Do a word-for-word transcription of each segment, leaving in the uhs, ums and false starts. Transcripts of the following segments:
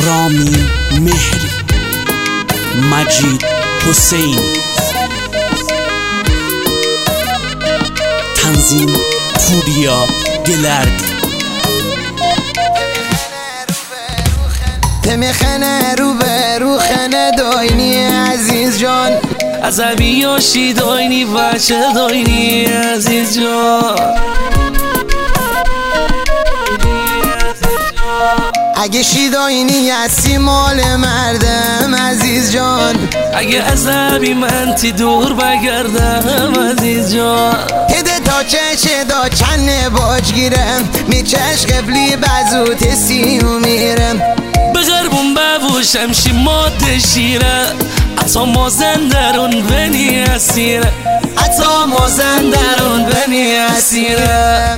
رامین مهری، مجید حسین، تنظیم پوریا گلرد. تمیخنه رو به رو خنه داینی عزیز جان، عصبی یاشی داینی بچه داینی عزیز جان. اگه شیداینی هستی مال مردم عزیز جان، اگه عصبی من تی دور بگردم عزیز جان. هده تا چشه دا چنه باج گیرم میچش قبلی بزوت سیو میرم. بغربون ببوشم شی ماده شیره، اتا مازن درون بنی اسیره، اتا مازن درون بنی اسیره.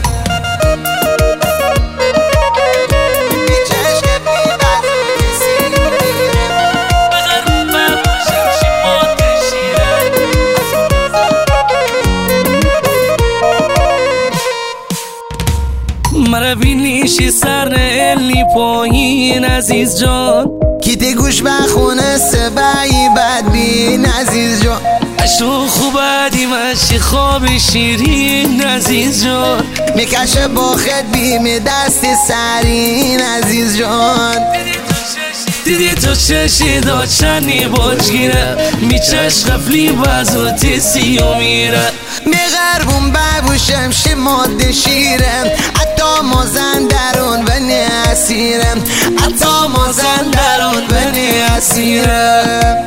مرا بینیشی سر الی پایین عزیز جان، کیتی گوش بخونه سبعی بدبین عزیز جان. اشو خوبه دیمشی خواب شیرین عزیز جان، میکشه با خد بیم دست سرین عزیز جان. دیدی تو چشی دا چنی باج گیره، میچش غفلی بزوتی سیو میره. میغربون ببوشم شی ماده شیرم، حتی مازن درون بنی اسیرم، حتی مازن درون بنی اسیرم.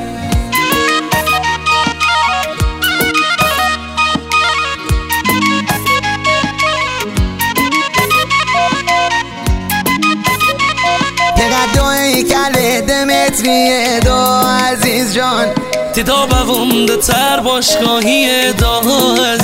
تقدوی کل دمتریه دا عزیز جان، تی دا بونده تر باشگاهی دا